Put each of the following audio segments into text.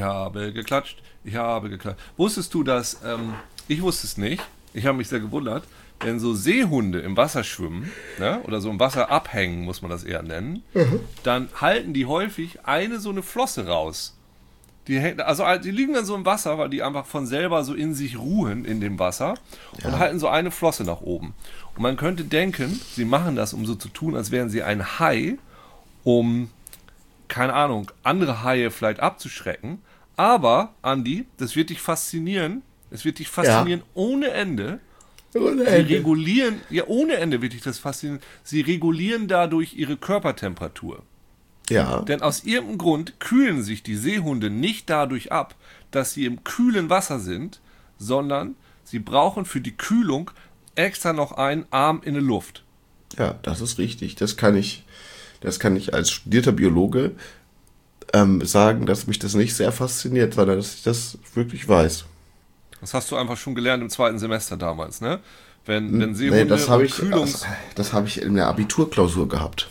habe geklatscht, ich habe geklatscht. Wusstest du, dass, ich wusste es nicht, ich habe mich sehr gewundert, wenn so Seehunde im Wasser schwimmen, ne, oder so im Wasser abhängen, muss man das eher nennen, dann halten die häufig so eine Flosse raus. Die liegen dann so im Wasser, weil die einfach von selber so in sich ruhen in dem Wasser und halten so eine Flosse nach oben. Und man könnte denken, sie machen das, um so zu tun, als wären sie ein Hai, um, keine Ahnung, andere Haie vielleicht abzuschrecken. Aber, Andi, das wird dich faszinieren. Es wird dich faszinieren ohne Ende. Ohne Sie Ende. regulieren, ohne Ende wird dich das faszinieren. Sie regulieren dadurch ihre Körpertemperatur. Ja. Denn aus irgendeinem Grund kühlen sich die Seehunde nicht dadurch ab, dass sie im kühlen Wasser sind, sondern sie brauchen für die Kühlung extra noch einen Arm in der Luft. Ja, das ist richtig. Das kann ich als studierter Biologe sagen, dass mich das nicht sehr fasziniert, sondern dass ich das wirklich weiß. Das hast du einfach schon gelernt im 2. Semester damals, ne? Wenn Seehunde das habe ich, Kühlungs... das habe ich in der Abiturklausur gehabt.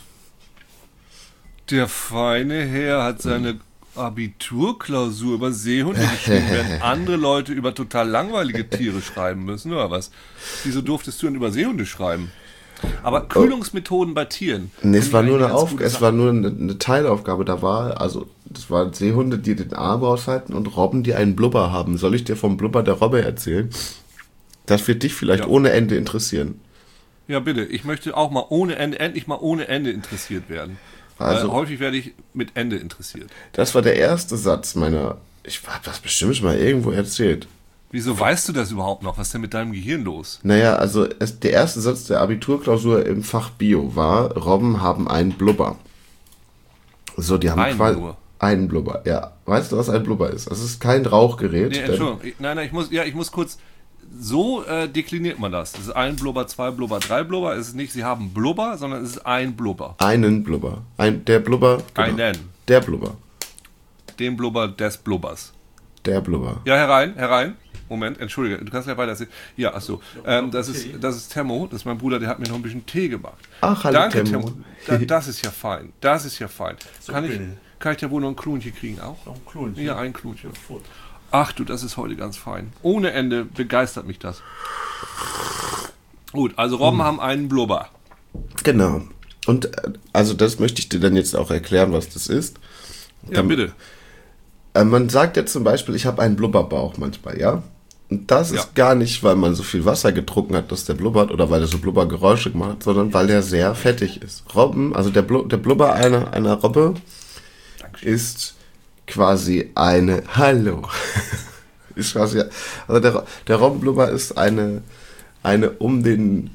Der feine Herr hat seine Abiturklausur über Seehunde geschrieben, während andere Leute über total langweilige Tiere schreiben müssen, oder was? Wieso durftest du denn über Seehunde schreiben? Aber Kühlungsmethoden bei Tieren. Nee, es war nur eine Teilaufgabe. Das waren Seehunde, die den Arm raushalten und Robben, die einen Blubber haben. Soll ich dir vom Blubber der Robbe erzählen? Das wird dich vielleicht ohne Ende interessieren. Ja, bitte. Ich möchte auch mal endlich mal ohne Ende interessiert werden. Also, häufig werde ich mit Ende interessiert. Das war der erste Satz ich habe das bestimmt schon mal irgendwo erzählt. Wieso weißt du das überhaupt noch? Was ist denn mit deinem Gehirn los? Naja, also der erste Satz der Abiturklausur im Fach Bio war, Robben haben einen Blubber. So, die haben einen Blubber, ja. Weißt du, was ein Blubber ist? Das ist kein Rauchgerät. Nee, Entschuldigung. Nein, ich muss kurz... So dekliniert man das. Es ist ein Blubber, 2 Blubber, 3 Blubber. Es ist nicht, sie haben Blubber, sondern es ist ein Blubber. Einen Blubber. Der Blubber. Genau. Einen. Der Blubber. Den Blubber des Blubbers. Der Blubber. Ja, herein. Moment, entschuldige, du kannst ja weiter sehen. Ja, achso. Das ist Temmo, das ist mein Bruder, der hat mir noch ein bisschen Tee gemacht. Ach, hallo Danke, Temmo. Das ist ja fein. Das ist ja fein. So, kann ich da wohl noch ein Klunchen kriegen auch? Noch ein Klunchen? Ja, ein Klunchen. Ach du, das ist heute ganz fein. Ohne Ende begeistert mich das. Gut, also Robben haben einen Blubber. Genau. Und also das möchte ich dir dann jetzt auch erklären, was das ist. Ja, bitte. Man sagt jetzt zum Beispiel, ich habe einen Blubberbauch manchmal, ja? Und das ist gar nicht, weil man so viel Wasser getrunken hat, dass der blubbert oder weil er so Blubbergeräusche gemacht hat, sondern weil der sehr fettig ist. Robben, also der Blubber einer Robbe ist quasi Hallo. Ist quasi, also der Robbenblubber ist eine um den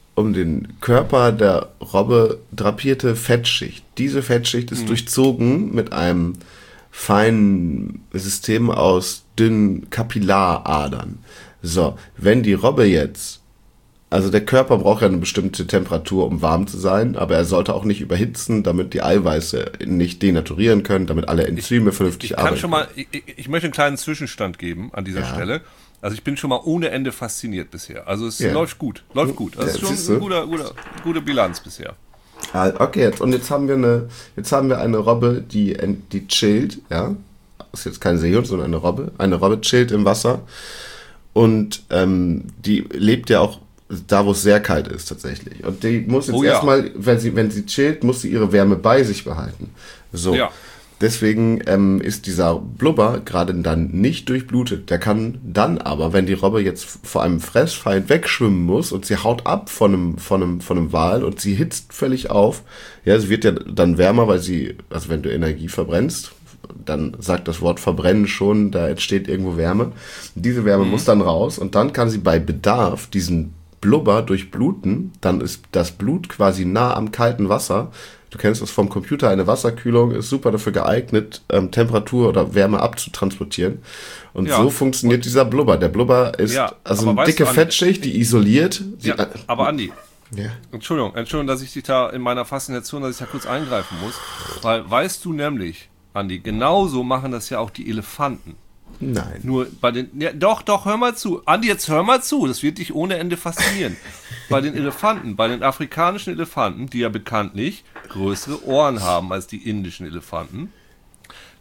Körper der Robbe drapierte Fettschicht. Diese Fettschicht ist durchzogen mit einem feinen System aus dünnen Kapillaradern. So, wenn die Robbe jetzt, also der Körper braucht ja eine bestimmte Temperatur, um warm zu sein, aber er sollte auch nicht überhitzen, damit die Eiweiße nicht denaturieren können, damit alle Enzyme vernünftig arbeiten. Ich möchte einen kleinen Zwischenstand geben an dieser Stelle. Also ich bin schon mal ohne Ende fasziniert bisher. Also es läuft gut. Das ist schon eine gute Bilanz bisher. Okay, jetzt haben wir eine Robbe, die chillt, ja. Das ist jetzt kein Seehund, sondern eine Robbe. Eine Robbe chillt im Wasser und die lebt ja auch da, wo es sehr kalt ist tatsächlich. Und die muss jetzt erstmal, wenn sie chillt, muss sie ihre Wärme bei sich behalten. So. Ja. Deswegen ist dieser Blubber gerade dann nicht durchblutet. Der kann dann aber, wenn die Robbe jetzt vor einem Fressfeind wegschwimmen muss und sie haut ab von einem Wal und sie hitzt völlig auf, ja, sie wird ja dann wärmer, also wenn du Energie verbrennst, dann sagt das Wort Verbrennen schon, da entsteht irgendwo Wärme. Diese Wärme muss dann raus und dann kann sie bei Bedarf diesen Blubber durchbluten, dann ist das Blut quasi nah am kalten Wasser. Du kennst das vom Computer, eine Wasserkühlung ist super dafür geeignet, Temperatur oder Wärme abzutransportieren. Und so funktioniert dieser Blubber. Der Blubber ist also eine dicke Fettschicht, die isoliert. Aber Andi, Entschuldigung, dass ich dich da in meiner Faszination, dass ich da kurz eingreifen muss. Weil, weißt du nämlich, Andi, genauso machen das ja auch die Elefanten. Nein. Nur bei den, doch, hör mal zu. Andi, jetzt hör mal zu, das wird dich ohne Ende faszinieren. Bei den Elefanten, bei den afrikanischen Elefanten, die ja bekanntlich größere Ohren haben als die indischen Elefanten,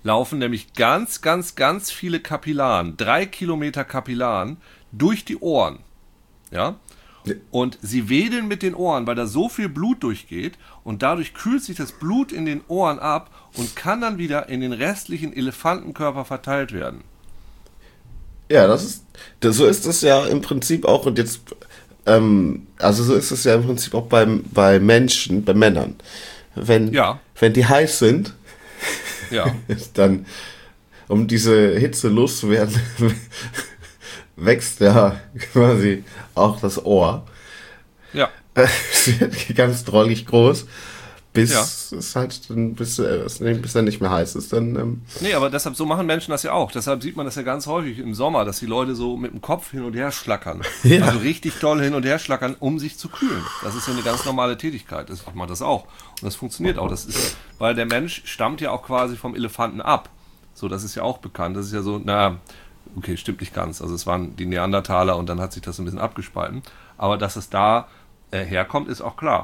laufen nämlich ganz, ganz, ganz viele Kapillaren, 3 Kilometer Kapillaren durch die Ohren. Ja? Und sie wedeln mit den Ohren, weil da so viel Blut durchgeht und dadurch kühlt sich das Blut in den Ohren ab und kann dann wieder in den restlichen Elefantenkörper verteilt werden. Ja, so ist es ja im Prinzip auch und jetzt, also so ist es ja im Prinzip auch bei Menschen, bei Männern. Wenn die heiß sind, dann, um diese Hitze loszuwerden, wächst ja quasi auch das Ohr. Ja. Es wird ganz drollig groß, bis es halt dann, bis er nicht mehr heiß ist. Dann, Nee, aber deshalb, so machen Menschen das ja auch. Deshalb sieht man das ja ganz häufig im Sommer, dass die Leute so mit dem Kopf hin und her schlackern. Ja. Also richtig doll hin und her schlackern, um sich zu kühlen. Das ist ja eine ganz normale Tätigkeit. Ich mache das auch. Und das funktioniert auch. Das ist, weil der Mensch stammt ja auch quasi vom Elefanten ab. So, das ist ja auch bekannt. Das ist ja so, okay, stimmt nicht ganz. Also es waren die Neandertaler und dann hat sich das ein bisschen abgespalten. Aber dass es da herkommt, ist auch klar.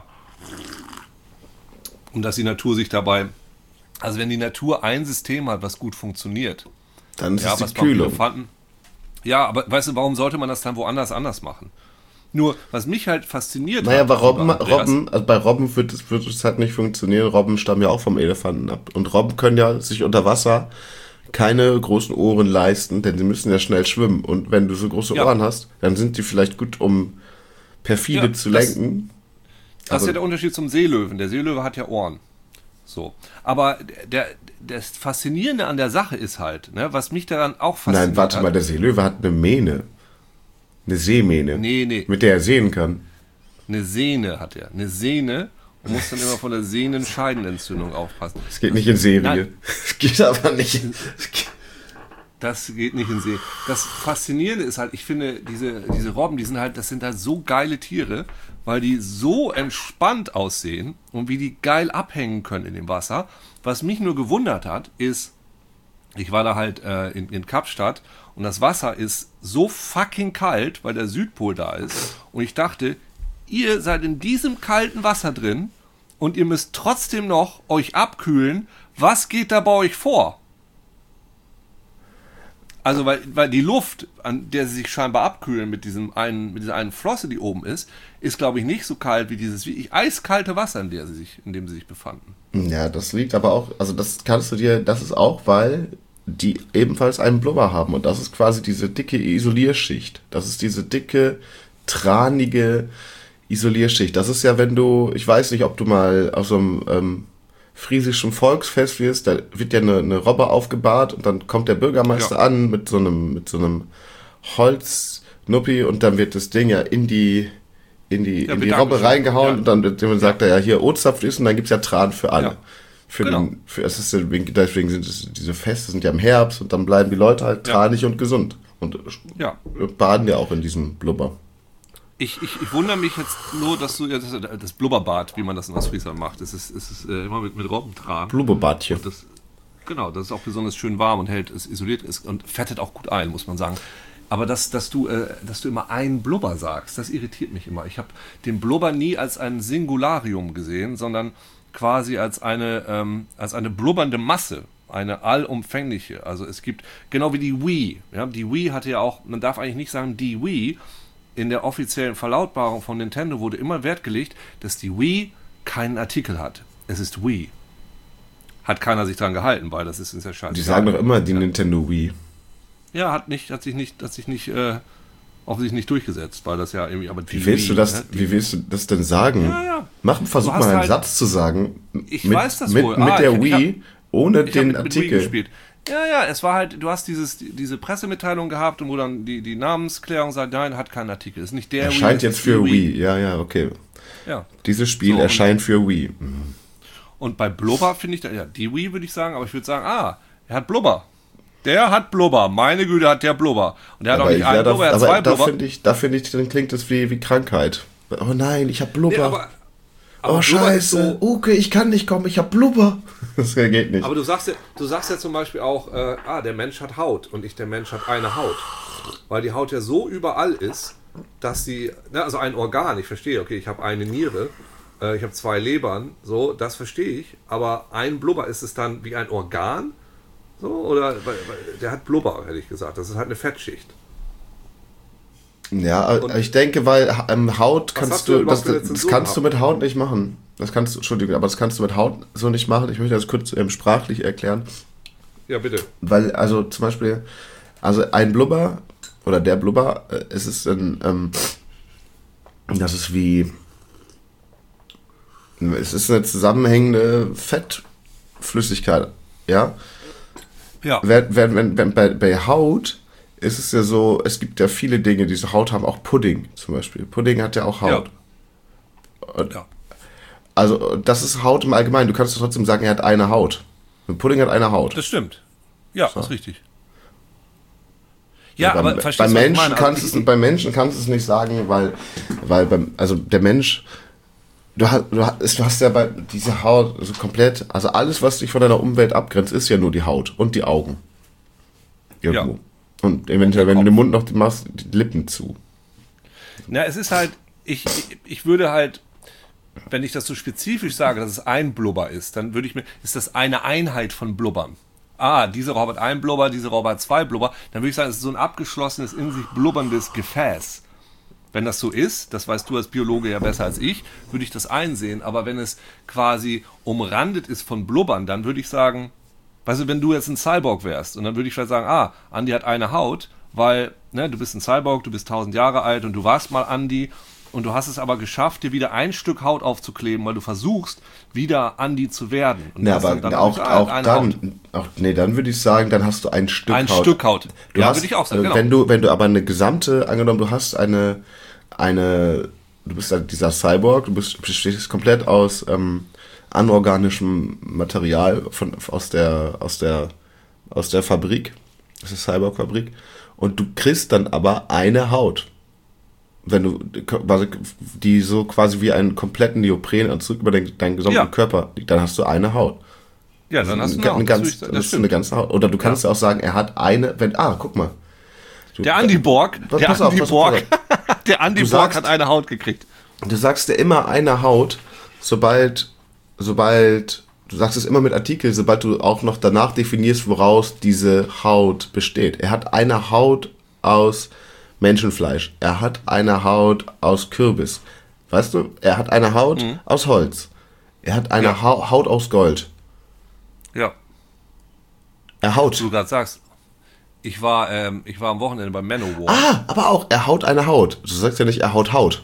Und dass die Natur sich dabei, also wenn die Natur ein System hat, was gut funktioniert, dann ist es die Kühlung. Ja, aber weißt du, warum sollte man das dann woanders anders machen? Nur, was mich halt fasziniert naja, hat... bei Robben wird es halt nicht funktionieren. Robben stammen ja auch vom Elefanten ab. Und Robben können ja sich unter Wasser keine großen Ohren leisten, denn sie müssen ja schnell schwimmen. Und wenn du so große Ohren hast, dann sind die vielleicht gut, um perfide zu lenken. Das ist ja der Unterschied zum Seelöwen. Der Seelöwe hat ja Ohren. So. Aber das Faszinierende an der Sache ist halt, ne, was mich daran auch fasziniert. Nein, warte mal, der Seelöwe hat eine Mähne. Eine Seemähne. Nee. Mit der er sehen kann. Eine Sehne hat er. Eine Sehne. Man muss dann immer von der Sehnenscheidenentzündung aufpassen. Es geht nicht in Serie. Es geht aber nicht. Das geht nicht in See. Das Faszinierende ist halt, ich finde, diese Robben, das sind halt so geile Tiere, weil die so entspannt aussehen und wie die geil abhängen können in dem Wasser. Was mich nur gewundert hat, ist, ich war da halt in Kapstadt und das Wasser ist so fucking kalt, weil der Südpol da ist. Und ich dachte, ihr seid in diesem kalten Wasser drin und ihr müsst trotzdem noch euch abkühlen. Was geht da bei euch vor? Also, weil die Luft, an der sie sich scheinbar abkühlen mit dieser einen Flosse, die oben ist, glaube ich, nicht so kalt wie dieses wirklich eiskalte Wasser, in dem sie sich befanden. Ja, das liegt aber auch, also das ist auch, weil die ebenfalls einen Blubber haben. Und das ist quasi diese dicke Isolierschicht. Das ist diese dicke, tranige Isolierschicht. Das ist ja, ich weiß nicht, ob du mal auf so einem friesischen Volksfest wirst, da wird ja eine Robbe aufgebahrt und dann kommt der Bürgermeister an mit so einem Holznuppi und dann wird das Ding ja in die Robbe reingehauen und dann sagt er ja hier Ozapft ist und dann gibt's ja Tran für alle. Ja. Deswegen sind es diese Feste sind ja im Herbst und dann bleiben die Leute halt tranig und gesund und baden ja auch in diesem Blubber. Ich wundere mich jetzt nur, dass du das Blubberbad, wie man das in Ostfriesland macht, das ist immer mit Robbentran. Blubberbadchen. Das ist auch besonders schön warm und es isoliert ist und fettet auch gut ein, muss man sagen. Aber dass du immer ein Blubber sagst, das irritiert mich immer. Ich habe den Blubber nie als ein Singularium gesehen, sondern quasi als eine blubbernde Masse, eine allumfängliche. Also es gibt, genau wie die Wii. Ja, die Wii hatte ja auch, man darf eigentlich nicht sagen die Wii. In der offiziellen Verlautbarung von Nintendo wurde immer Wert gelegt, dass die Wii keinen Artikel hat. Es ist Wii. Hat keiner sich dran gehalten, weil das ist ja scheiße. Die sagen doch immer die Nintendo Wii. Ja, hat sich nicht offensichtlich nicht durchgesetzt, weil das ja irgendwie, aber wie willst du das denn sagen? Ja. Versuch mal einen Satz zu sagen. Weiß das mit, wohl. Mit der Wii, ohne den Artikel. Gespielt. Ja, es war halt, du hast diese Pressemitteilung gehabt, wo dann die Namensklärung sagt, nein, hat keinen Artikel. Ist nicht der erscheint jetzt für Wii. Ja, okay. Ja. Dieses Spiel erscheint für Wii. Und bei Blubber finde ich, die Wii würde ich sagen, aber ich würde sagen, er hat Blubber. Der hat Blubber. Meine Güte, hat der Blubber. Und der hat auch nicht einen Blubber, er hat zwei Blubber. Da finde ich, dann klingt das wie Krankheit. Oh nein, ich habe Blubber. Aber scheiße, okay, ich kann nicht kommen, ich habe Blubber. Das geht nicht. Aber du sagst ja zum Beispiel auch, der Mensch hat Haut und der Mensch hat eine Haut. Weil die Haut ja so überall ist, dass sie, also ein Organ, ich verstehe, okay, ich habe eine Niere, ich habe 2 Lebern, so, das verstehe ich, aber ein Blubber, ist es dann wie ein Organ So, oder der hat Blubber, hätte ich gesagt. Das ist halt eine Fettschicht. Ja, Und ich denke, weil Haut was kannst hast du du, überhaupt für das Rezensionen kannst du gehabt? mit Haut nicht machen. Das kannst du, Entschuldigung, aber das kannst du mit Haut so nicht machen. Ich möchte das kurz sprachlich erklären. Ja, bitte. Weil, also zum Beispiel, also ein Blubber oder der Blubber, es ist das ist wie, es ist eine zusammenhängende Fettflüssigkeit, ja. Ja. Wenn bei Haut ist es ja so, es gibt ja viele Dinge, die so Haut haben, auch Pudding zum Beispiel. Pudding hat ja auch Haut. Ja. Also das ist Haut im Allgemeinen. Du kannst trotzdem sagen, er hat eine Haut. Ein Pudding hat eine Haut. Das stimmt. Ja, So. das ist richtig. Ja, beim, aber verstehst beim du, was ich Menschen meine? kannst Also beim Menschen kannst du es nicht sagen, also der Mensch, du hast ja bei dieser Haut so komplett, also alles, was dich von deiner Umwelt abgrenzt, ist ja nur die Haut und die Augen. Irgendwo. Ja. Und eventuell, wenn du den Mund noch machst, die Lippen zu. Na, es ist halt, ich würde halt, wenn ich das so spezifisch sage, dass es ein Blubber ist, dann ist das eine Einheit von Blubbern. Diese Robbe hat ein Blubber, diese Robbe hat zwei Blubber, dann würde ich sagen, es ist so ein abgeschlossenes, in sich blubberndes Gefäß. Wenn das so ist, das weißt du als Biologe ja besser als ich, würde ich das einsehen, aber wenn es quasi umrandet ist von Blubbern, dann würde ich sagen, weißt du, wenn du jetzt ein Cyborg wärst und dann würde ich vielleicht sagen, Andi hat eine Haut, weil du bist ein Cyborg, du bist 1000 Jahre alt und du warst mal Andi und du hast es aber geschafft, dir wieder ein Stück Haut aufzukleben, weil du versuchst, wieder Andi zu werden. Und Ja, das aber sind dann auch eine Haut. dann würde ich sagen, dann hast du ein Stück Ein Haut. Stück Haut. Du Ja, hast, würde ich auch sagen, genau. wenn du aber eine gesamte, angenommen, du hast du bist halt dieser Cyborg, bestehst komplett aus anorganischem Material aus der Fabrik, das ist Cyborg-Fabrik, und du kriegst dann aber eine Haut. Wenn du die so quasi wie einen kompletten Neoprenanzug über deinen gesamten Körper liegt, dann hast du eine Haut. Ja, dann hast du eine, eine Haut. ganz, das ist eine ganze Haut. Oder du kannst ja auch sagen, er hat guck mal. Der Andi Borg, Pass auf. der Andi Du Borg sagst- hat eine Haut gekriegt. Du sagst ja immer eine Haut, sobald, du sagst es immer mit Artikel, sobald du auch noch danach definierst, woraus diese Haut besteht. Er hat eine Haut aus Menschenfleisch. Er hat eine Haut aus Kürbis. Weißt du? Er hat eine Haut aus Holz. Er hat eine Haut aus Gold. Ja, Haut. du gerade sagst. Ich war am Wochenende beim Manowar. Aber auch, er haut eine Haut. Du sagst ja nicht, er haut Haut.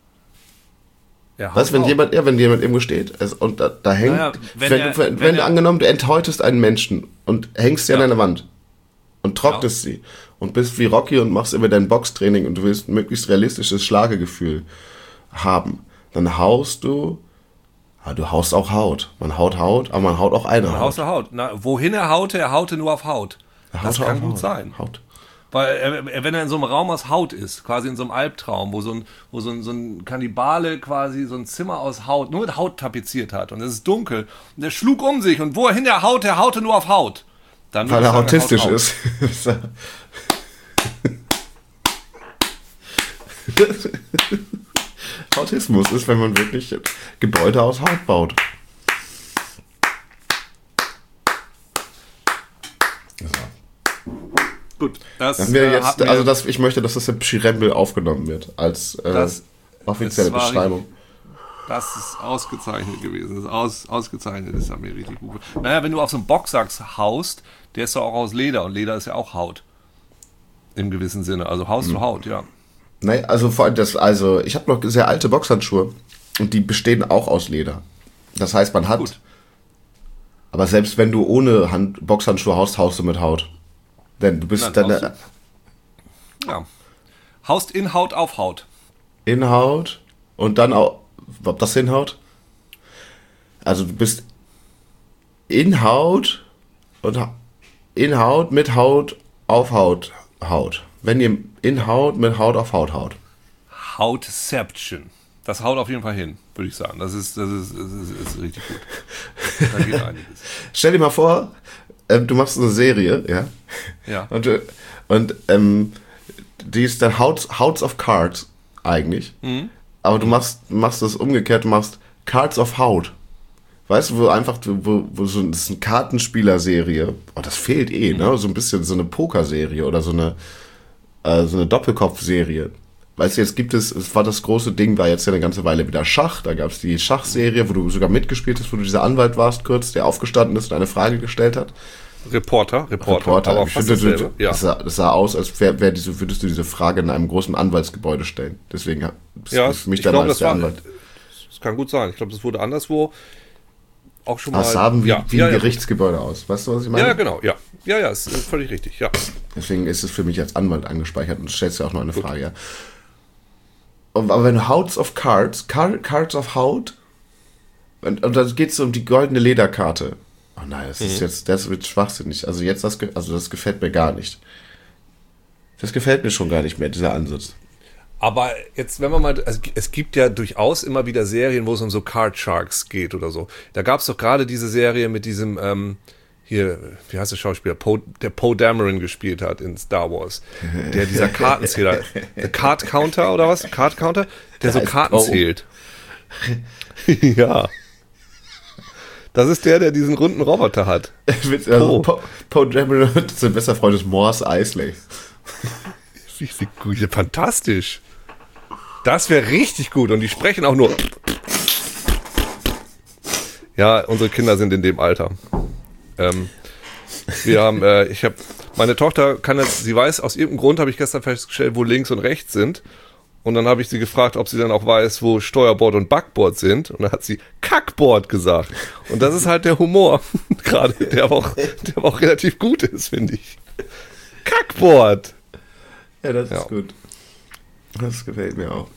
Ja, Weißt du, wenn jemand irgendwo steht und da hängt, Naja, wenn du angenommen, du enthäutest einen Menschen und hängst sie an Ja. eine Wand und trocknest sie und bist wie Rocky und machst immer dein Boxtraining und du willst ein möglichst realistisches Schlagegefühl haben, dann haust du haust auch Haut. Man haut Haut, aber man haut auch eine Haut. Haut. Na, wohin er haute nur auf Haut. Das Haut kann auf gut Haut. sein. Haut. Weil wenn er in so einem Raum aus Haut ist, quasi in so einem Albtraum, wo so ein Kannibale quasi so ein Zimmer aus Haut, nur mit Haut tapeziert hat und es ist dunkel und er schlug um sich und wohin er haute nur auf Haut. Dann Weil er würde ich sagen, autistisch haut ist. Autismus ist, wenn man wirklich Gebäude aus Haut baut. Gut, das Haben wir jetzt, hatten wir- also ich möchte, dass das im Schirembel aufgenommen wird, als Das- offizielle das war Beschreibung. Das ist ausgezeichnet gewesen. Das ist ausgezeichnet, das hat mir richtig gut gefallen. Naja, wenn du auf so einen Boxsack haust, der ist doch auch aus Leder und Leder ist ja auch Haut. Im gewissen Sinne. Also haust du Haut, ja. Nein, also vor allem ich habe noch sehr alte Boxhandschuhe und die bestehen auch aus Leder. Das heißt, man hat, Gut. aber selbst wenn du ohne Boxhandschuhe haust, haust du mit Haut. Denn du bist Dann dann haust Ja. Haust in Haut auf Haut. in Haut und dann auch, ob das hinhaut? Also du bist in Haut und in Haut mit Haut auf Haut. Wenn ihr in Haut mit Haut auf Haut haut. Hautception. Das haut auf jeden Fall hin, würde ich sagen. Das ist richtig gut. Da geht einiges. Stell dir mal vor, du machst eine Serie, ja? Ja. Und die ist dann House of Cards eigentlich. Aber du machst das umgekehrt, du machst Cards of Haut. Weißt du, wo einfach, wo so das ist eine Kartenspielerserie, das fehlt ne? So ein bisschen so eine Pokerserie oder so eine Doppelkopfserie. Weißt du, es war das große Ding, war jetzt ja eine ganze Weile wieder Schach. Da gab es die Schachserie, wo du sogar mitgespielt hast, wo du dieser Anwalt warst kurz, der aufgestanden ist und eine Frage gestellt hat. Reporter. Aber ich finde, das sah aus, als würdest du diese Frage in einem großen Anwaltsgebäude stellen. Deswegen ist für mich dann als der Anwalt. Das kann gut sein. Ich glaube, das wurde anderswo auch schon mal. Das sah wie ein Gerichtsgebäude aus. Weißt du, was ich meine? Ja, genau. Ja, ist völlig richtig. Ja. Deswegen ist es für mich als Anwalt angespeichert und du stellst ja auch noch eine Frage, ja. Aber wenn du House of Cards of Haut, und dann geht es um die goldene Lederkarte. Oh nein, das wird schwachsinnig. Also das gefällt mir gar nicht. Das gefällt mir schon gar nicht mehr, dieser Ansatz. Aber jetzt, wenn man mal, also es gibt ja durchaus immer wieder Serien, wo es um so Card Sharks geht oder so. Da gab es doch gerade diese Serie mit diesem, hier, wie heißt der Schauspieler, der Poe Dameron gespielt hat in Star Wars. Dieser Kartenzähler, The Card Counter oder was? Card Counter? Der so Karten zählt. Ja. Das ist der diesen runden Roboter hat. Poe Dameron ist sein bester Freund ist Morse Eisley. Fantastisch. Das wäre richtig gut. Und die sprechen auch nur. Ja, unsere Kinder sind in dem Alter. Meine Tochter kann jetzt, sie weiß, aus irgendeinem Grund habe ich gestern festgestellt, wo links und rechts sind. Und dann habe ich sie gefragt, ob sie dann auch weiß, wo Steuerbord und Backbord sind. Und dann hat sie Kackbord gesagt. Und das ist halt der Humor gerade, der aber auch relativ gut ist, finde ich. Kackbord! Ja, das ist gut. Das gefällt mir auch.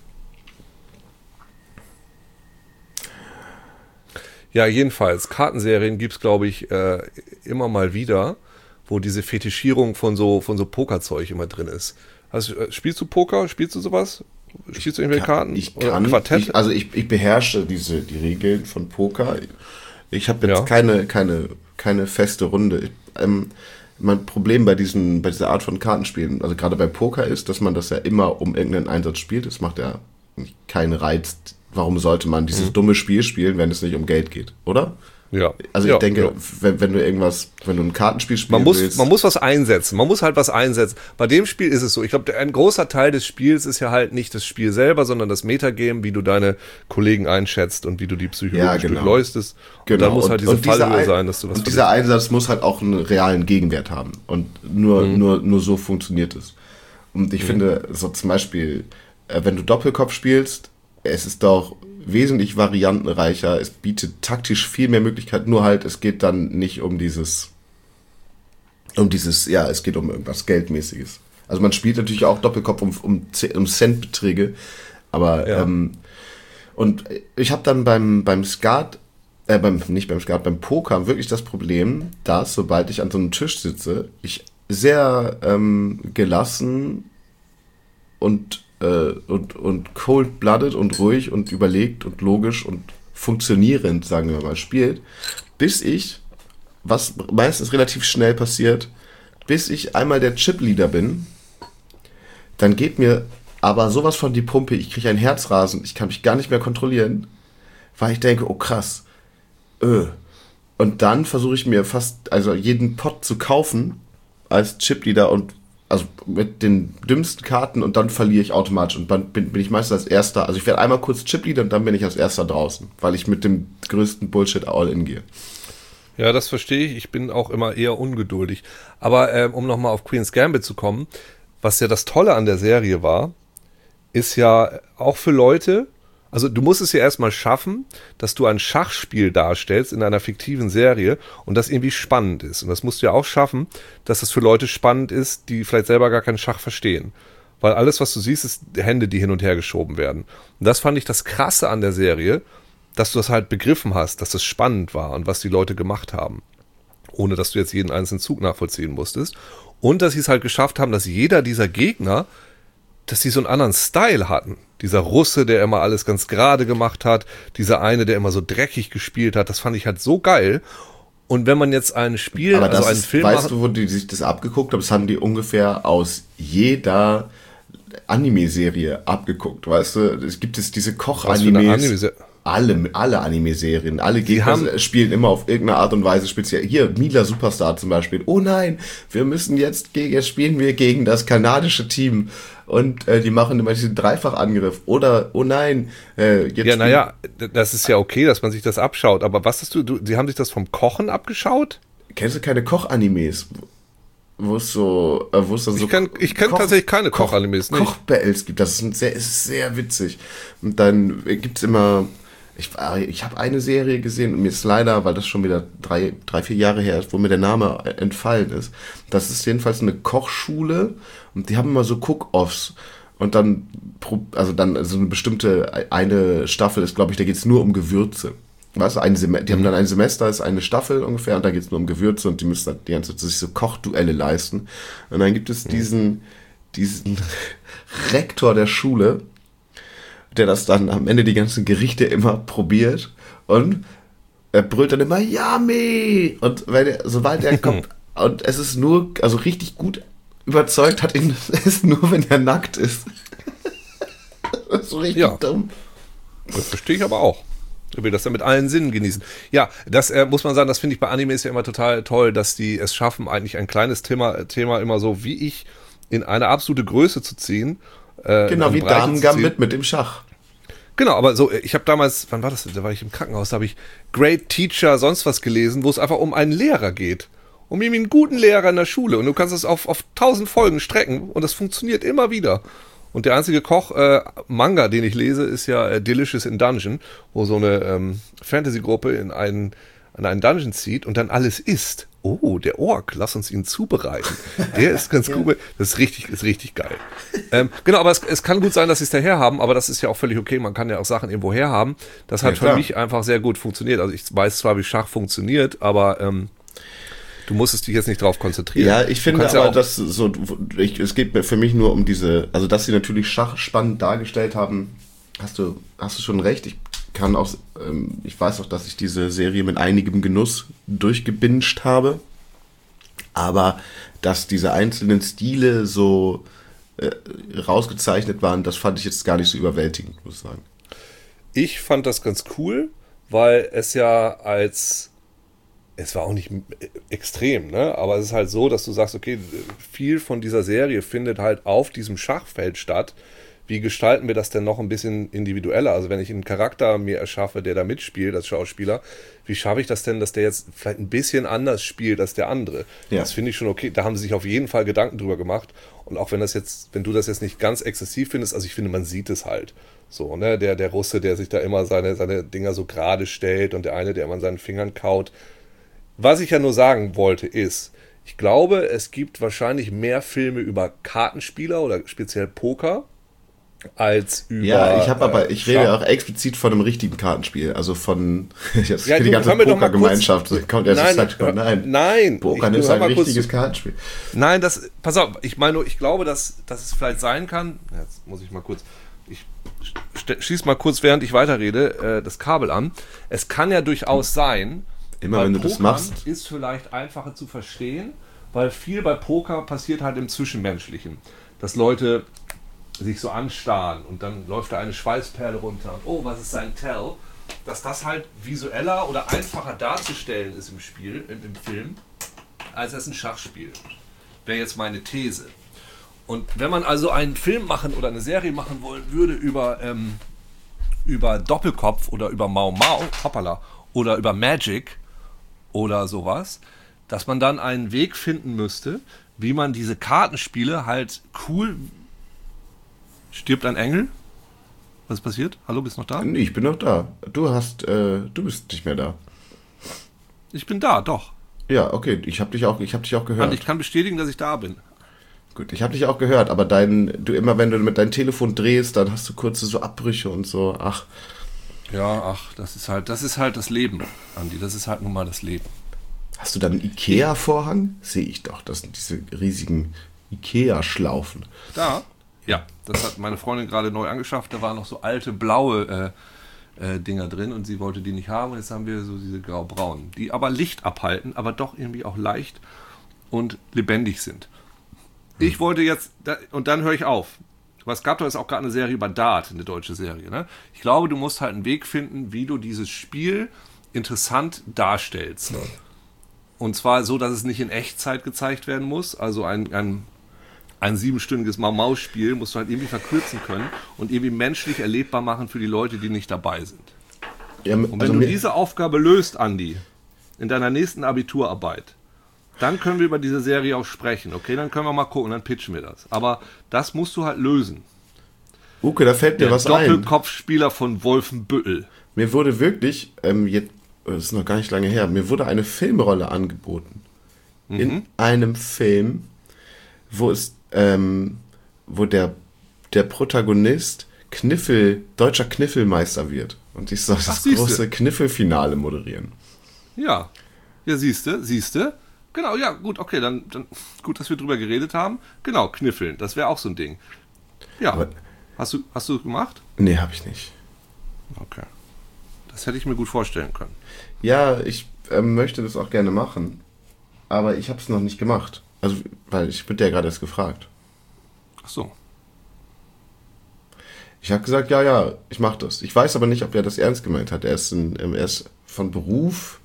Ja, jedenfalls, Kartenserien gibt es, glaube ich, immer mal wieder, wo diese Fetischierung von so Pokerzeug immer drin ist. Also, spielst du Poker? Spielst du sowas? Spielst du irgendwelche Karten? Ich beherrsche die Regeln von Poker. Ich habe jetzt keine feste Runde. Mein Problem bei dieser Art von Kartenspielen, also gerade bei Poker ist, dass man das ja immer um irgendeinen Einsatz spielt. Es macht ja keinen Reiz. Warum sollte man dieses dumme Spiel spielen, wenn es nicht um Geld geht, oder? Ja. Also ich denke, wenn du ein Kartenspiel spielen willst. Man muss was einsetzen. Man muss halt was einsetzen. Bei dem Spiel ist es so. Ich glaube, ein großer Teil des Spiels ist ja halt nicht das Spiel selber, sondern das Metagame, wie du deine Kollegen einschätzt und wie du die psychologisch durchleuchtest. Genau. Und dann muss halt diese Fallhöhe sein, dass du was. Und dieser Einsatz muss halt auch einen realen Gegenwert haben. Und nur so funktioniert es. Und ich finde, so zum Beispiel, wenn du Doppelkopf spielst, es ist doch wesentlich variantenreicher, es bietet taktisch viel mehr Möglichkeiten, nur halt, es geht dann nicht um dieses, es geht um irgendwas Geldmäßiges. Also man spielt natürlich auch Doppelkopf um Centbeträge, aber und ich habe dann beim Poker wirklich das Problem, dass sobald ich an so einem Tisch sitze, ich sehr gelassen und cold-blooded und ruhig und überlegt und logisch und funktionierend, sagen wir mal, spielt, was meistens relativ schnell passiert, bis ich einmal der Chip-Leader bin, dann geht mir aber sowas von die Pumpe, ich kriege ein Herzrasen, ich kann mich gar nicht mehr kontrollieren, weil ich denke, oh krass, Und dann versuche ich mir jeden Pot zu kaufen als Chip-Leader und also mit den dümmsten Karten und dann verliere ich automatisch und dann bin ich meistens als Erster, also ich werde einmal kurz Chip-Leader und dann bin ich als Erster draußen, weil ich mit dem größten Bullshit all in gehe. Ja, das verstehe ich. Ich bin auch immer eher ungeduldig. Aber um nochmal auf Queen's Gambit zu kommen, was ja das Tolle an der Serie war, ist ja auch für Leute, also du musst es ja erstmal schaffen, dass du ein Schachspiel darstellst in einer fiktiven Serie und das irgendwie spannend ist. Und das musst du ja auch schaffen, dass es für Leute spannend ist, die vielleicht selber gar keinen Schach verstehen. Weil alles, was du siehst, ist Hände, die hin und her geschoben werden. Und das fand ich das Krasse an der Serie, dass du das halt begriffen hast, dass das spannend war und was die Leute gemacht haben. Ohne, dass du jetzt jeden einzelnen Zug nachvollziehen musstest. Und dass sie es halt geschafft haben, dass jeder dieser Gegner, dass sie so einen anderen Style hatten. Dieser Russe, der immer alles ganz gerade gemacht hat, dieser eine, der immer so dreckig gespielt hat, das fand ich halt so geil. Und wenn man jetzt ein Spiel, aber also einen Film weißt du, wo die sich das abgeguckt haben? Das haben die ungefähr aus jeder Anime-Serie abgeguckt, weißt du? Es gibt diese Koch-Animes. alle Anime-Serien, alle Gegner spielen immer auf irgendeine Art und Weise speziell. Hier, Mila Superstar zum Beispiel. Oh nein, jetzt spielen wir gegen das kanadische Team. Und die machen immer diesen Dreifachangriff. Oder, oh nein, jetzt... Ja, naja, das ist ja okay, dass man sich das abschaut. Aber was hast du, sie haben sich das vom Kochen abgeschaut? Kennst du keine Koch-Animes? Wo es dann so... Ich kenn tatsächlich keine Koch-Animes, nicht? Koch-Battles gibt, das ist sehr witzig. Und dann gibt's immer... Ich habe eine Serie gesehen und mir ist leider, weil das schon wieder 3-4 Jahre her ist, wo mir der Name entfallen ist. Das ist jedenfalls eine Kochschule und die haben immer so Cook-Offs. Und dann so eine bestimmte, eine Staffel ist, glaube ich, da geht's nur um Gewürze. Weißt du, die haben dann ein Semester, ist eine Staffel ungefähr, und da geht's nur um Gewürze und die müssen dann die ganze Zeit sich so Kochduelle leisten. Und dann gibt es diesen Rektor der Schule, der das dann am Ende die ganzen Gerichte immer probiert und er brüllt dann immer Yummy! Und sobald er kommt, und es ist nur, also richtig gut überzeugt hat ihn es nur, wenn er nackt ist. Das ist so richtig dumm. Das verstehe ich aber auch. Ich will das dann mit allen Sinnen genießen. Ja, das muss man sagen, das finde ich bei Animes ja immer total toll, dass die es schaffen, eigentlich ein kleines Thema immer so wie ich in eine absolute Größe zu ziehen. Genau, wie Damen Gambit mit dem Schach. Genau, aber so, ich habe damals, wann war das? Da war ich im Krankenhaus, da habe ich Great Teacher, sonst was gelesen, wo es einfach um einen Lehrer geht. Um einen guten Lehrer in der Schule. Und du kannst es auf 1000 Folgen strecken und das funktioniert immer wieder. Und der einzige Manga, den ich lese, ist ja Delicious in Dungeon, wo so eine Fantasy-Gruppe in einen Dungeon zieht und dann alles isst. Oh, der Ork, lass uns ihn zubereiten. Der ist ganz gut. Das ist richtig geil. Genau, aber es kann gut sein, dass sie es daher haben, aber das ist ja auch völlig okay. Man kann ja auch Sachen irgendwo herhaben. Das hat für mich einfach sehr gut funktioniert. Also ich weiß zwar, wie Schach funktioniert, aber du musstest dich jetzt nicht drauf konzentrieren. Ja, ich finde aber, dass es geht für mich nur um also dass sie natürlich Schach spannend dargestellt haben, hast du schon recht. Ich weiß auch, dass ich diese Serie mit einigem Genuss durchgebinged habe, aber dass diese einzelnen Stile so rausgezeichnet waren, das fand ich jetzt gar nicht so überwältigend, muss ich sagen. Ich fand das ganz cool, weil es ja es war auch nicht extrem, ne? Aber es ist halt so, dass du sagst, okay, viel von dieser Serie findet halt auf diesem Schachfeld statt. Wie gestalten wir das denn noch ein bisschen individueller? Also wenn ich einen Charakter mir erschaffe, der da mitspielt als Schauspieler, wie schaffe ich das denn, dass der jetzt vielleicht ein bisschen anders spielt als der andere? Ja. Das finde ich schon okay. Da haben sie sich auf jeden Fall Gedanken drüber gemacht. Und auch wenn du das jetzt nicht ganz exzessiv findest, also ich finde, man sieht es halt. So, ne? Der Russe, der sich da immer seine Dinger so gerade stellt und der eine, der immer an seinen Fingern kaut. Was ich ja nur sagen wollte ist, ich glaube, es gibt wahrscheinlich mehr Filme über Kartenspieler oder speziell Poker als über... Ja, ich rede auch explizit von einem richtigen Kartenspiel, also von die ganze Pokergemeinschaft. Nein, Poker ist ein richtiges Kartenspiel. Nein, pass auf, ich meine nur, ich glaube, dass es vielleicht sein kann, jetzt muss ich mal kurz, ich schieß mal kurz, während ich weiterrede, das Kabel an. Es kann ja durchaus sein, immer wenn du das machst, ist vielleicht einfacher zu verstehen, weil viel bei Poker passiert halt im Zwischenmenschlichen, dass Leute sich so anstarren und dann läuft da eine Schweißperle runter und oh, was ist sein Tell? Dass das halt visueller oder einfacher darzustellen ist im Film, als es ein Schachspiel. Wäre jetzt meine These. Und wenn man also einen Film machen oder eine Serie machen wollen würde über Doppelkopf oder über Mau Mau, hoppala, oder über Magic oder sowas, dass man dann einen Weg finden müsste, wie man diese Kartenspiele halt cool... Stirbt ein Engel? Was ist passiert? Hallo, bist du noch da? Nee, ich bin noch da. Du bist nicht mehr da. Ich bin da, doch. Ja, okay, ich hab dich auch gehört. Und ich kann bestätigen, dass ich da bin. Gut, ich habe dich auch gehört, aber immer wenn du mit deinem Telefon drehst, dann hast du kurze so Abbrüche und so, ach. Ja, das ist halt das Leben, Andi, das ist halt nun mal das Leben. Hast du dann einen Ikea-Vorhang? Sehe ich doch, das sind diese riesigen Ikea-Schlaufen. Da? Ja, das hat meine Freundin gerade neu angeschafft. Da waren noch so alte blaue Dinger drin und sie wollte die nicht haben. Und jetzt haben wir so diese grau-braunen, die aber Licht abhalten, aber doch irgendwie auch leicht und lebendig sind. Ich wollte jetzt, und dann höre ich auf. es gab doch jetzt auch gerade eine Serie über Dart, eine deutsche Serie. Ne? Ich glaube, du musst halt einen Weg finden, wie du dieses Spiel interessant darstellst. Ja. Und zwar so, dass es nicht in Echtzeit gezeigt werden muss. Also ein 7-stündiges Maus-Spiel musst du halt irgendwie verkürzen können und irgendwie menschlich erlebbar machen für die Leute, die nicht dabei sind. Ja, und wenn du diese Aufgabe löst, Andi, in deiner nächsten Abiturarbeit, dann können wir über diese Serie auch sprechen. Okay, dann können wir mal gucken, dann pitchen wir das. Aber das musst du halt lösen. Uke, da fällt mir was ein. Doppelkopfspieler von Wolfenbüttel. Mir wurde wirklich, das ist noch gar nicht lange her, mir wurde eine Filmrolle angeboten. In einem Film, wo der Protagonist deutscher Kniffelmeister wird. Und ich soll das große Kniffelfinale moderieren. Ja, siehste. Genau, ja, gut, okay, dann gut, dass wir drüber geredet haben. Genau, Kniffeln, das wäre auch so ein Ding. Ja, aber hast du gemacht? Nee, habe ich nicht. Okay. Das hätte ich mir gut vorstellen können. Ja, ich möchte das auch gerne machen, aber ich habe es noch nicht gemacht. Also, weil ich bin ja gerade erst gefragt. Ach so. Ich habe gesagt, ja, ich mache das. Ich weiß aber nicht, ob er das ernst gemeint hat. Er ist von Beruf,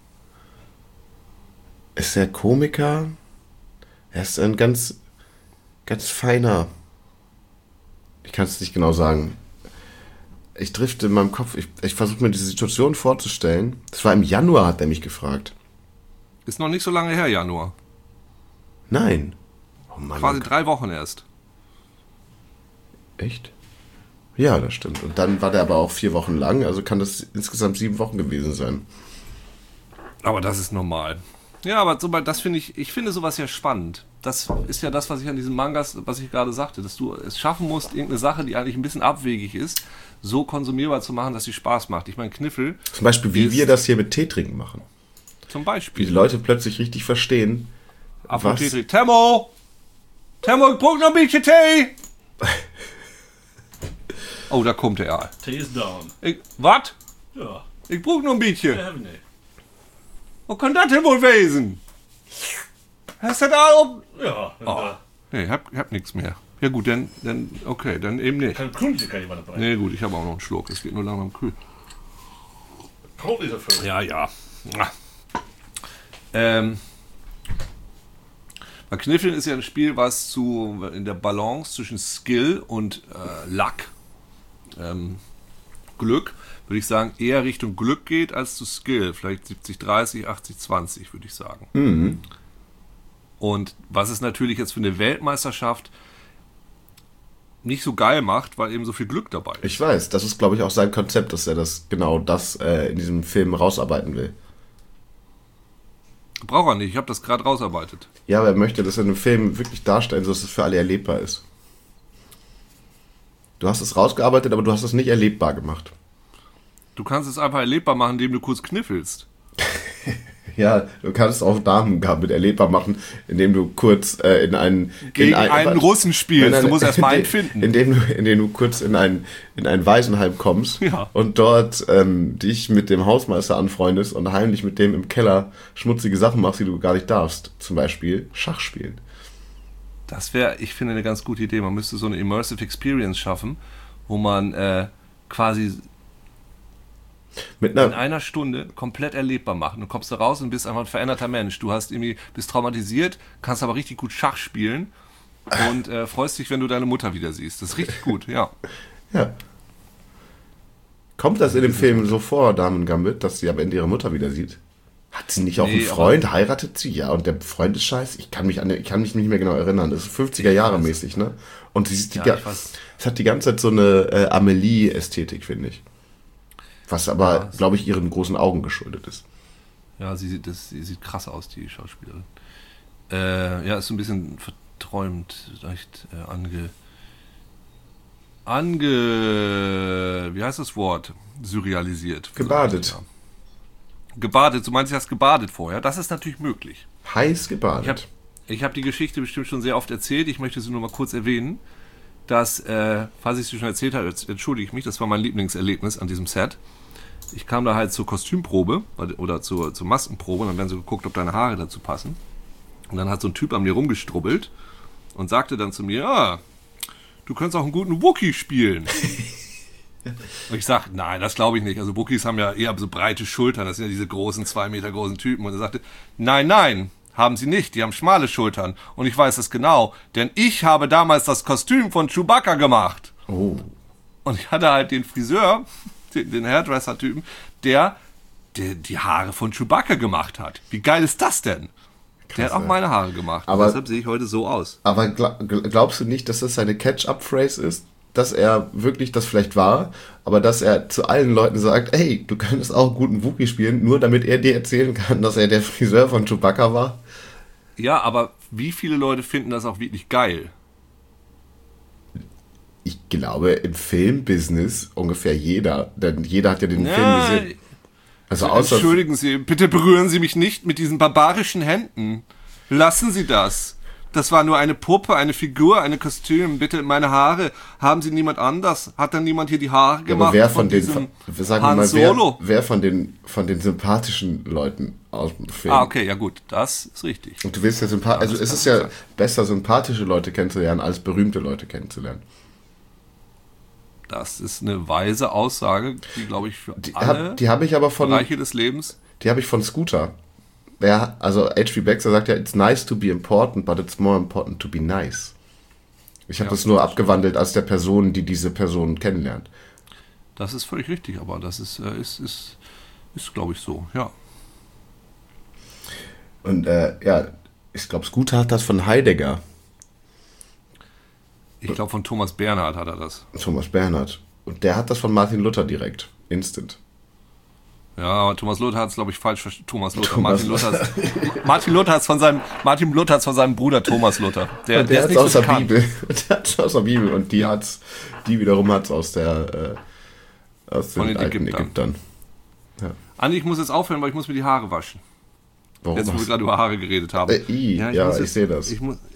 ist er Komiker, er ist ein ganz, ganz feiner, ich kann es nicht genau sagen. Ich drifte in meinem Kopf, ich versuche mir diese Situation vorzustellen. Das war im Januar, hat er mich gefragt. Ist noch nicht so lange her, Januar. Nein. Oh Mann. Quasi 3 Wochen erst. Echt? Ja, das stimmt. Und dann war der aber auch 4 Wochen lang, also kann das insgesamt 7 Wochen gewesen sein. Aber das ist normal. Ja, aber das finde ich finde sowas ja spannend. Das ist ja das, was ich an diesen Mangas, was ich gerade sagte, dass du es schaffen musst, irgendeine Sache, die eigentlich ein bisschen abwegig ist, so konsumierbar zu machen, dass sie Spaß macht. Ich meine, Kniffel. Zum Beispiel, wie wir das hier mit Tee trinken machen. Zum Beispiel. Wie die Leute plötzlich richtig verstehen. Was? Temmo, ich brauche noch ein bisschen Tee. Oh, da kommt er. Tee ist down. Was? Ja. Ich brauche noch ein bisschen. Ja, nee. Wo kann das denn wohl wesen? Hast du da oben? Ja. Oh. Nee, ich hab nichts mehr. Ja gut, dann okay, dann eben nicht. Kein Krümchen kann ich mal dabei. Nee, gut, ich habe auch noch einen Schluck. Es geht nur langsam kühl. Kalt ist er für. Ja. Weil Kniffeln ist ja ein Spiel, was in der Balance zwischen Skill und Luck, Glück, würde ich sagen, eher Richtung Glück geht als zu Skill. Vielleicht 70-30, 80-20, würde ich sagen. Mhm. Und was es natürlich jetzt für eine Weltmeisterschaft nicht so geil macht, weil eben so viel Glück dabei ist. Ich weiß, das ist, glaube ich, auch sein Konzept, dass er das in diesem Film rausarbeiten will. Braucht er nicht, ich habe das gerade rausarbeitet. Ja, aber er möchte das in einem Film wirklich darstellen, sodass es für alle erlebbar ist. Du hast es rausgearbeitet, aber du hast es nicht erlebbar gemacht. Du kannst es einfach erlebbar machen, indem du kurz kniffelst. Ja, du kannst auch Damen-Gambit erlebbar machen, indem du kurz gegen einen Russen spielst. Du musst erst mal einen finden. Indem du kurz in ein Waisenheim kommst und dort dich mit dem Hausmeister anfreundest und heimlich mit dem im Keller schmutzige Sachen machst, die du gar nicht darfst. Zum Beispiel Schach spielen. Das wäre, ich finde, eine ganz gute Idee. Man müsste so eine Immersive Experience schaffen, wo man quasi in einer Stunde komplett erlebbar machen. Du kommst da raus und bist einfach ein veränderter Mensch. Du bist traumatisiert, kannst aber richtig gut Schach spielen und freust dich, wenn du deine Mutter wieder siehst. Das ist richtig gut, ja. Ja. Kommt das in dem Film so vor, Damen Gambit, dass sie am Ende ihre Mutter wieder sieht? Hat sie nicht auch einen Freund? Heiratet sie? Ja, und der Freund ist scheiße. Ich kann mich nicht mehr genau erinnern. Das ist 50er Jahre mäßig, ne? Und es hat die ganze Zeit so eine Amelie-Ästhetik, finde ich. Was aber, glaube ich, ihren großen Augen geschuldet ist. Ja, sie sieht krass aus, die Schauspielerin. Ist so ein bisschen verträumt, leicht wie heißt das Wort? Surrealisiert. Gebadet. Ja. Gebadet, du meinst, du hast gebadet vorher. Das ist natürlich möglich. Heiß gebadet. Ich hab die Geschichte bestimmt schon sehr oft erzählt. Ich möchte sie nur mal kurz erwähnen, dass, falls ich sie schon erzählt habe, entschuldige ich mich, das war mein Lieblingserlebnis an diesem Set. Ich kam da halt zur Kostümprobe oder zur Maskenprobe und dann werden so geguckt, ob deine Haare dazu passen. Und dann hat so ein Typ an mir rumgestrubbelt und sagte dann zu mir, du könntest auch einen guten Wookie spielen. Und ich sag, nein, das glaube ich nicht. Also Wookiees haben ja eher so breite Schultern, das sind ja diese großen, 2 Meter großen Typen. Und er sagte, nein, haben sie nicht, die haben schmale Schultern. Und ich weiß das genau, denn ich habe damals das Kostüm von Chewbacca gemacht. Oh. Und ich hatte halt den Friseur, den Hairdresser-Typen, der die Haare von Chewbacca gemacht hat. Wie geil ist das denn? Der hat auch meine Haare gemacht. Aber, deshalb sehe ich heute so aus. Aber glaubst du nicht, dass das seine Catch-up-Phrase ist? Dass er wirklich das vielleicht war, aber dass er zu allen Leuten sagt, hey, du könntest auch einen guten Wookie spielen, nur damit er dir erzählen kann, dass er der Friseur von Chewbacca war? Ja, aber wie viele Leute finden das auch wirklich geil? Ich glaube, im Filmbusiness ungefähr jeder, denn jeder hat ja den Film gesehen. Also Entschuldigen Sie, bitte berühren Sie mich nicht mit diesen barbarischen Händen. Lassen Sie das. Das war nur eine Puppe, eine Figur, eine Kostüm. Bitte, meine Haare. Haben Sie niemand anders? Hat dann niemand hier die Haare gemacht? Aber wer von den, sagen wir Han mal, Solo? wer von den sympathischen Leuten aus dem Film? Okay, ja gut, das ist richtig. Und du willst ja also es ist ja besser, sympathische Leute kennenzulernen, als berühmte Leute kennenzulernen. Das ist eine weise Aussage, die, glaube ich, für alle die habe ich aber von Bereiche des Lebens. Die habe ich von Scooter. Also H.P. Baxter sagt ja, it's nice to be important, but it's more important to be nice. Ich habe das nur abgewandelt als der Person, die diese Person kennenlernt. Das ist völlig richtig, aber das ist glaube ich, so, ja. Und ich glaube, Scooter hat das von Heidegger. Ich glaube, von Thomas Bernhard hat er das. Thomas Bernhard. Und der hat das von Martin Luther direkt. Instant. Ja, aber Thomas Luther hat es, glaube ich, falsch verstanden. Martin Luther hat es von seinem Bruder Thomas Luther. Der hat es aus der Bibel. Der hat es aus der Bibel und die wiederum hat es aus den alten Ägyptern. Ja. Andi, ich muss jetzt aufhören, weil ich muss mir die Haare waschen. Warum? Jetzt, wo wir gerade über Haare geredet haben. Ich sehe das.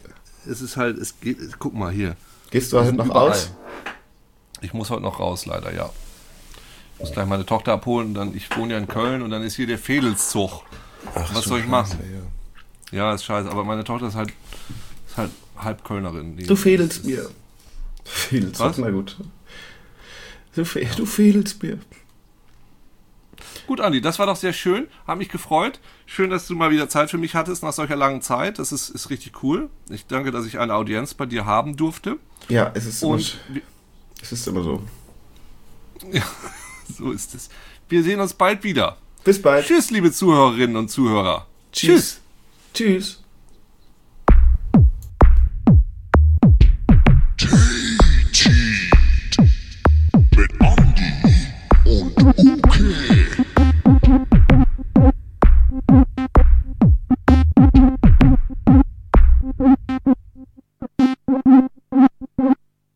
Guck mal hier. Gehst du heute noch raus? Ich muss heute noch raus, leider, ja. Ich muss gleich meine Tochter abholen, ich wohne ja in Köln und dann ist hier der Vedelszug. Was soll ich machen? Ja, ist scheiße, aber meine Tochter ist halt halb Kölnerin. Du fehlst mir. Was? Na gut. Du fehlst mir. Gut, Andi, das war doch sehr schön. Hat mich gefreut. Schön, dass du mal wieder Zeit für mich hattest nach solcher langen Zeit. Das ist richtig cool. Ich danke, dass ich eine Audienz bei dir haben durfte. Ja, es ist immer so. Ja, so ist es. Wir sehen uns bald wieder. Bis bald. Tschüss, liebe Zuhörerinnen und Zuhörer. Tschüss. Tschüss.